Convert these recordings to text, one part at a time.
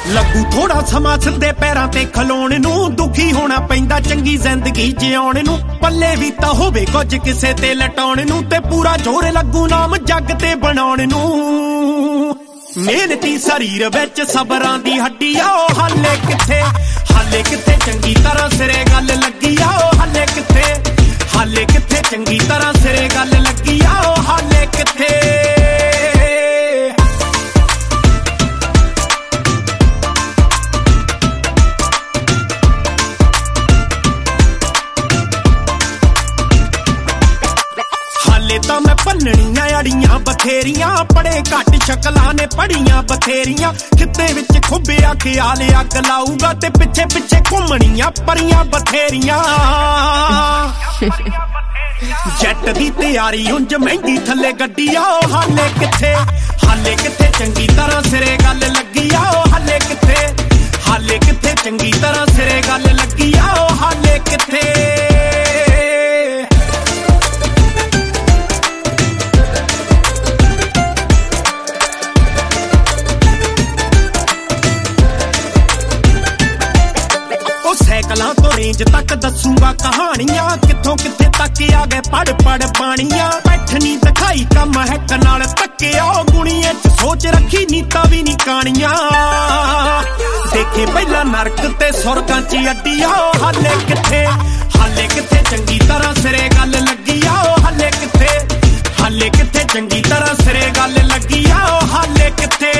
ਲੱਗੂ ਥੋੜਾ ਸਮਾਂ ਸਿੱਧੇ ਪੈਰਾਂ ਤੇ ਖਲੋਣ ਨੂੰ, ਦੁਖੀ ਹੋਣਾ ਪੈਂਦਾ ਚੰਗੀ ਜ਼ਿੰਦਗੀ ਜਿਉਣ ਨੂੰ। ਪੱਲੇ ਵੀ ਤਾਂ ਹੋਵੇ ਕੁਝ ਕਿਸੇ ਤੇ ਲਟਾਉਣ ਨੂੰ, ਤੇ ਪੂਰਾ ਜ਼ੋਰ ਲੱਗੂ ਨਾਮ ਜੱਗ ਤੇ ਬਣਾਉਣ ਨੂੰ। ਮਿਹਨਤੀ ਸਰੀਰ ਵਿੱਚ ਸਬਰਾਂ ਦੀ ਹੱਡੀ ਆ, ਉਹ ਹਾਲੇ ਕਿੱਥੇ ਚੰਗੀ ਤਰ੍ਹਾਂ ਸਿਰੇ ਗੱਲ ਲੱਗੀ ਆ, ਉਹ ਹਾਲੇ ਕਿੱਥੇ ਚੰਗੀ ਤਰ੍ਹਾਂ ਸਿਰੇ ਗੱਲ ਲੱਗੀ ਆ, ਉਹ ਹਾਲੇ ਕਿੱਥੇ। ਤਾਂ ਮੈਂ ਭੰਨਣੀਆਂ ਅੜੀਆਂ ਬਥੇਰੀਆਂ, ਪੜੇ ਘੱਟ ਸ਼ਕਲਾਂ ਨੇ ਪੜੀਆਂ ਬਥੇਰੀਆਂ। ਖਿੱਤੇ ਵਿੱਚ ਖੁੱਬਿਆ ਖਿਆਲ ਅੱਗ ਲਾਊਗਾ, ਤੇ ਪਿੱਛੇ ਘੁੰਮਣੀਆਂ ਪਰੀਆਂ ਬਥੇਰੀਆਂ। ਜੱਟ ਦੀ ਤਿਆਰੀ ਉਂਝ ਮਹਿੰਗੀ ਥੱਲੇ ਗੱਡੀ ਆ, ਉਹ ਹਾਲੇ ਕਿੱਥੇ ਚੰਗੀ ਤਰ੍ਹਾਂ ਸਿਰੇ ਗੱਲ ਲੱਗੀ ਆ, ਉਹ ਹਾਲੇ ਕਿੱਥੇ ਚੰਗੀ ਤਰ੍ਹਾਂ ਸਿਰੇ ਗੱਲ ਲੱਗੀ ਆ, ਉਹ ਹਾਲੇ ਕਿੱਥੇ। ਸਾਈਕਲਾਂ ਤੋਂ ਰੇਂਜ ਤੱਕ ਦੱਸੂਗਾ ਕਹਾਣੀਆਂ, ਕਿੱਥੋਂ ਕਿੱਥੇ ਤੱਕ ਆ ਗਏ ਪੜ ਬਾਣੀਆਂ। ਬੈਠਣੀ ਦਿਖਾਈ ਕੰਮ ਹੈਕ ਨਾਲ ਧੱਕਿਆ, ਗੁਣੀਏ ਚ ਸੋਚ ਰੱਖੀ ਨੀਤਾਂ ਵੀ ਨੀ ਕਾਣੀਆਂ। ਦੇਖੇ ਪਹਿਲਾਂ ਨਰਕ ਤੇ ਸੁਰਗਾਂ ਚ ਅੱਡੀ ਆ, ਉਹ ਹਾਲੇ ਕਿੱਥੇ ਚੰਗੀ ਤਰ੍ਹਾਂ ਸਿਰੇ ਗੱਲ ਲੱਗੀ ਆ, ਉਹ ਹਾਲੇ ਕਿੱਥੇ ਚੰਗੀ ਤਰ੍ਹਾਂ ਸਿਰੇ ਗੱਲ ਲੱਗੀ ਆ, ਉਹ ਹਾਲੇ ਕਿੱਥੇ।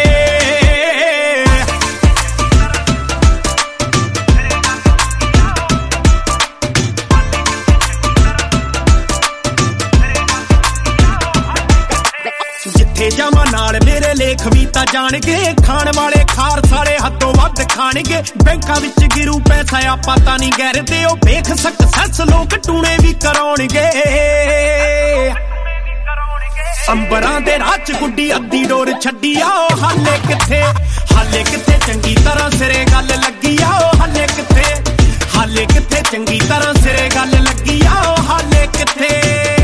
ਜਾਵਾਂ ਨਾਲ ਮੇਰੇ ਲੇਖ ਵੀ ਤਾਂ ਜਾਣਗੇ, ਖਾਣ ਵਾਲੇ ਖਾਰ ਸਾਲੇ ਹੱਥੋਂ ਵੱਧ ਖਾਣਗੇ। ਬੈਂਕਾਂ ਵਿੱਚ ਗਿਰੂ ਪੈਸਾ ਆ ਪਤਾ ਨਹੀਂ ਗੈਰਦੇ, ਉਹ ਵੇਖ ਸਕਸੈਸ ਲੋਕ ਟੂਣੇ ਵੀ ਕਰਾਉਣਗੇ। ਅੰਬਰਾਂ ਦੇ ਰਾਹ ਚ ਗੁੱਡੀ ਅੱਧੀ ਡੋਰ ਛੱਡੀ ਆ, ਉਹ ਹਾਲੇ ਕਿੱਥੇ ਚੰਗੀ ਤਰ੍ਹਾਂ ਸਿਰੇ ਗੱਲ ਲੱਗੀ ਆ, ਉਹ ਹਾਲੇ ਕਿੱਥੇ ਚੰਗੀ ਤਰ੍ਹਾਂ ਸਿਰੇ ਗੱਲ ਲੱਗੀ ਆ, ਉਹ ਹਾਲੇ ਕਿੱਥੇ।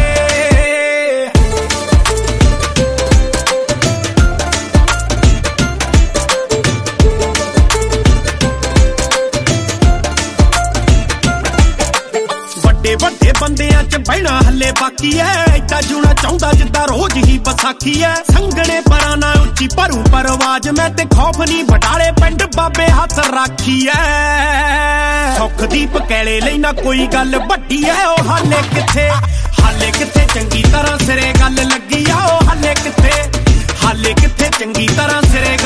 ਵੱਡੇ ਬੰਦਿਆਂ ਚ ਬਹਿਣਾ ਹੱਲੇ ਬਾਕੀ ਐ, ਏਦਾਂ ਜੂਣਾ ਚਾਹੁੰਦਾ ਜਿੱਦਾਂ ਰੋਜ਼ ਹੀ ਵਿਸਾਖੀ ਐ। ਸੰਘਣੇ ਪਰਾਂ ਨਾ ਉੱਚੀ ਭਰੂ ਪਰਵਾਜ ਮੈਂ, ਤੇ ਖੌਫ ਨਹੀਂ ਬਟਾਲੇ ਪਿੰਡ ਬਾਬੇ ਹੱਥ ਰਾਖੀ ਐ। ਸੁੱਖ ਦੀ ਪਕੈਲੇ ਲਈ ਨਾ ਕੋਈ ਗੱਲ ਵੱਡੀ ਐ, ਉਹ ਹਾਲੇ ਕਿੱਥੇ ਚੰਗੀ ਤਰ੍ਹਾਂ ਸਿਰੇ ਗੱਲ ਲੱਗੀ ਆ, ਉਹ ਹਾਲੇ ਕਿੱਥੇ ਚੰਗੀ ਤਰ੍ਹਾਂ ਸਿਰੇ